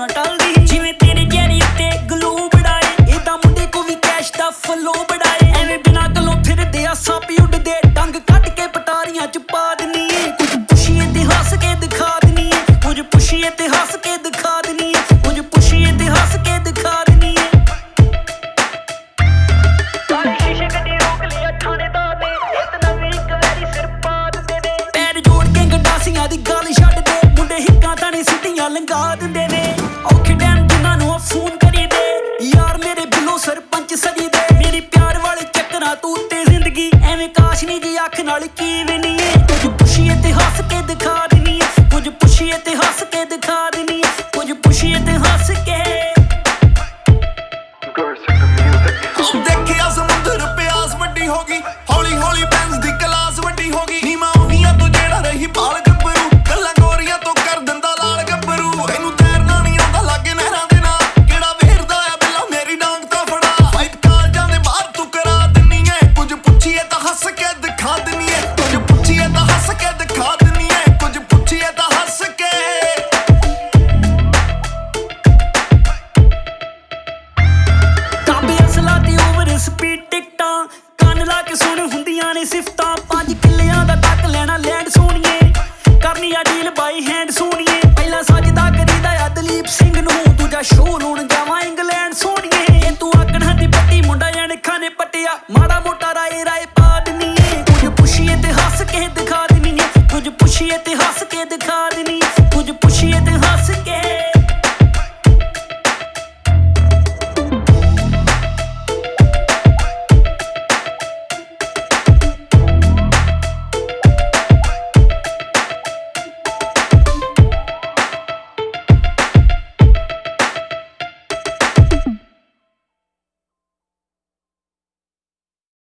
ਨਾ ਟਲਦੀ ਜਿਵੇਂ ਤੇਰੇ ਚਿਹਰੇ ਉੱਤੇ ਗਲੋ ਬੜਾਏ ਇਦਾਂ ਮੁੰਡੇ ਕੋ ਵੀ ਕੈਸ਼ ਦਾ ਫਲੋ ਬੜਾਏ ਐਵੇਂ ਬਿਨਾਂ ਗੱਲੋਂ ਫਿਰਦੇ ਆ ਸੱਪ ਉੱਡਦੇ ਡੰਗ ਕੱਢ ਕੇ ਪਟਾਰੀਆਂ ਚ ਪਾ ਦਿੰਨੀ ਏ ਕੁਝ ਪੁੱਛੀਏ ਤੇ ਹੱਸ ਕੇ ਦਿਖਾ ਦਿੰਨੀ ਏ ਕੁਝ ਪੁੱਛੀਏ ਤੇ ਹੱਸ ਕੇ ਦਿਖਾ ਦਿੰਨੀ ਏ ਕੁਝ ਪੁੱਛੀਏ ਤੇ ਹੱਸ ਕੇ ਦਿਖਾ ਦਿੰਨੀ ਏ ਸਾਰੇ ਸ਼ੀਸ਼ੇ ਗੱਡੀ ਰੋਕ ਲਿਆ ਥਾਣੇਦਾਰ ਨੇ ਇਤਨਾ ਵੀ ਇੱਕ ਵਾਰੀ ਸਿਰ ਪਾ ਦਿੰਦੇ ਨੇ ਪੈਰ ਜੋੜ ਕੇ ਗੰਡਾਸੀਆਂ ਦੀ ਗੱਲ ਛੱਡ ਦੇ ਮੁੰਡੇ ਹਿੱਕਾਂ ਤਾਣੀ ਸਿੱਧੀਆਂ ਲੰਘਾ ਦਿੰਦੇ ਨੇ ਔਖੇ ਟਾਈਮ ਜਿਨ੍ਹਾਂ ਨੂੰ ਫੋਨ ਕਰੀਦੇ ਯਾਰ ਮੇਰੇ ਬਿੱਲੋ ਸਰਪੰਚ ਸਜੀ ਦੇ ਮੇਰੀ ਪਿਆਰ ਵਾਲੇ ਚੱਕਰਾਂ ਤੂੰ ਉੱਤੇ ਜ਼ਿੰਦਗੀ ਐਵੇਂ ਕਾਸ਼ ਨੀ ਜੀ ਅੱਖ ਨਾਲ ਕੀ ਵੀ ਨਹੀਂ ਏ ਕੁਝ ਪੁੱਛੀਏ ਤੇ ਹੱਸ ਕੇ ਦਿਖਾ ਦਿੰਨੀ ਏ ਕੁਝ ਪੁੱਛੀਏ ਤੇ ਹੱਸ ਕੇ ਦਿਖਾ ਦਿੰਨੀ ਏ ਕੁਝ ਪੁੱਛੀਏ ਤੇ ਹੱਸ ਕੇ ਦੇਖਿਆ ਸਮੁੰਦਰ ਪਿਆਸ ਵੱਡੀ ਹੋ ਗਈ ਹੌਲੀ ਹੌਲੀ ਬੈਂਸ ਦੀ ਕਲਾਸ ਵੱਡੀ ਹੋ ਗਈ ਨੀਮਾ ਉਹਨੀਆਂ ਤੋਂ ਜਿਹੜਾ ਰਹੀ ਬਾਲ ਗੱਭਰੂ ਗੱਲਾਂ ਗੋਰੀਆਂ ਤੋਂ ਕਰ ਦਿੰਦਾ ਲਾਲ ਗੱਭਰੂ ਇਹਨੂੰ ਤੈਰਨਾ ਨਹੀਂ ਆਉਂਦਾ ਲਾਗੇ ਨਹਿਰਾਂ ਦੇ ਨਾਲ ਕਿਹੜਾ ਵੇਰਦਾ ਆ ਬਿੱਲਾ ਮੇਰੀ ਡਾਂਗ ਤਾਂ ਫੜਾ ਫਾਈਟ ਕਾਲਜਾਂ ਦੇ ਬਾਹਰ ਤੂੰ ਕਰਾ ਦਿੰਨੀ ਏ ਕੁਝ ਪੁੱਛੀਏ ਤਾਂ ਹੱਸ ਕੇ ਦਿਖਾ ਦਿੰਨੀ ਏ ਕੁਝ ਪੁੱਛੀਏ ਤਾਂ ਹੱਸ ਕੇ ਦਿਖਾ ਦਿੰਨੀ ਏ ਕੁਝ ਪੁੱਛੀਏ ਤਾਂ ਹੱਸ ਕੇ ਕਾਬੇ ਅਸਲਾ ਤੇ ਓਵਰ ਸਪੀਡ ਟਿਕਟਾਂ ਕੰਨ ਲਾ ਕੇ ਸੁਣ ਹੁੰਦੀਆਂ ਨੇ ਸਿਫਤਾਂ 5 ਕਿੱਲਿਆਂ ਦਾ ਟੱਕ ਲੈਣਾ ਲੈਂਡ ਸੋਣੀਏ ਕਰਨੀ ਆ ਡੀਲ ਬਾਈ ਹੈਂਡ ਸੋਣੀਏ ਪਹਿਲਾਂ ਸੱਜਦਾ ਕਰੀਦਾ ਆ ਦਲੀਪ ਸਿੰਘ ਨੂੰ ਦੂਜਾ ਸ਼ੋਅ ਲਾਉਣ